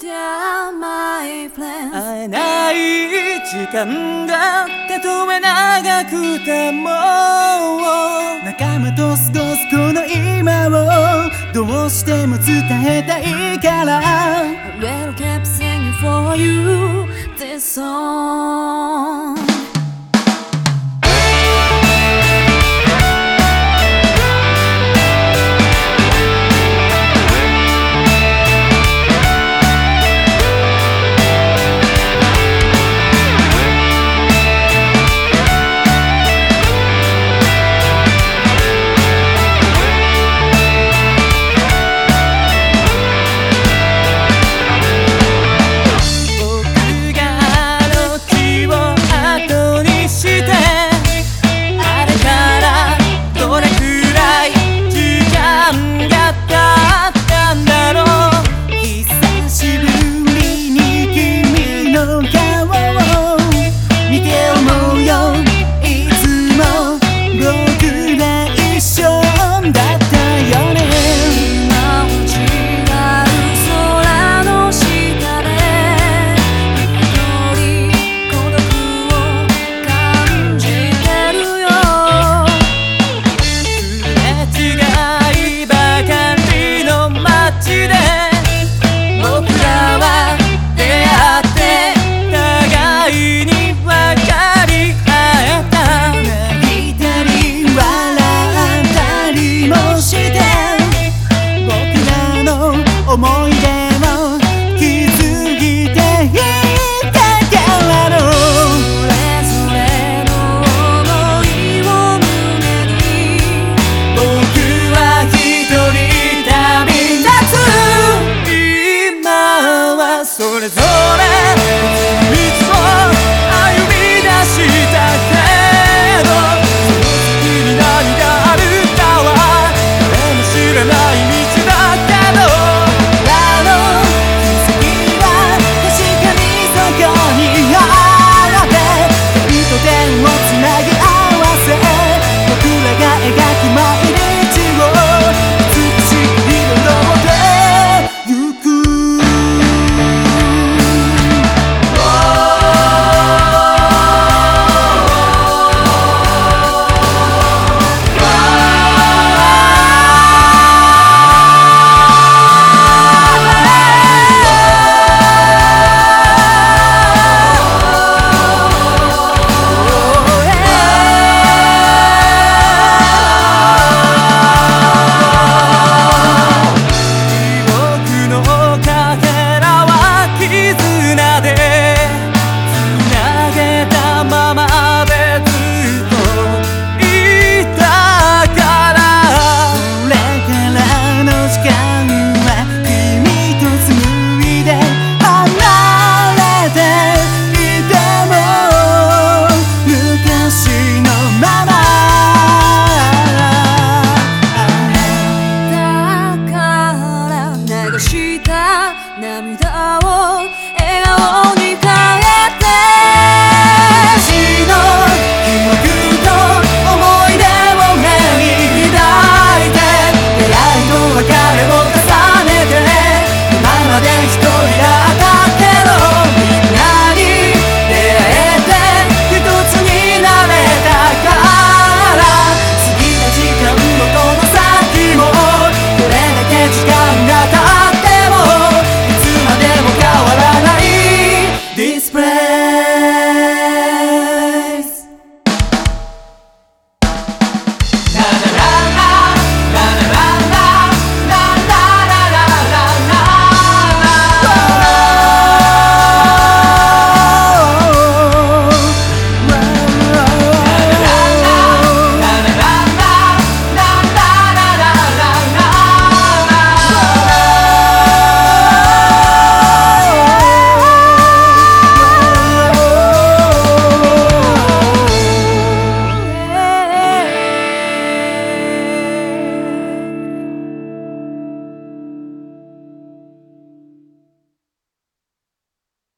there, my friend。 会えない時間がたとえ長くても仲間と過ごすこの今をどうしても伝えたいから I will keep singing for you this song。 思い出を気づいていたからのそれぞれの想いを胸に僕は一人旅立つ今はそれぞれ道を歩み出したけどその先に何があるかは誰も知らない道だけど涙を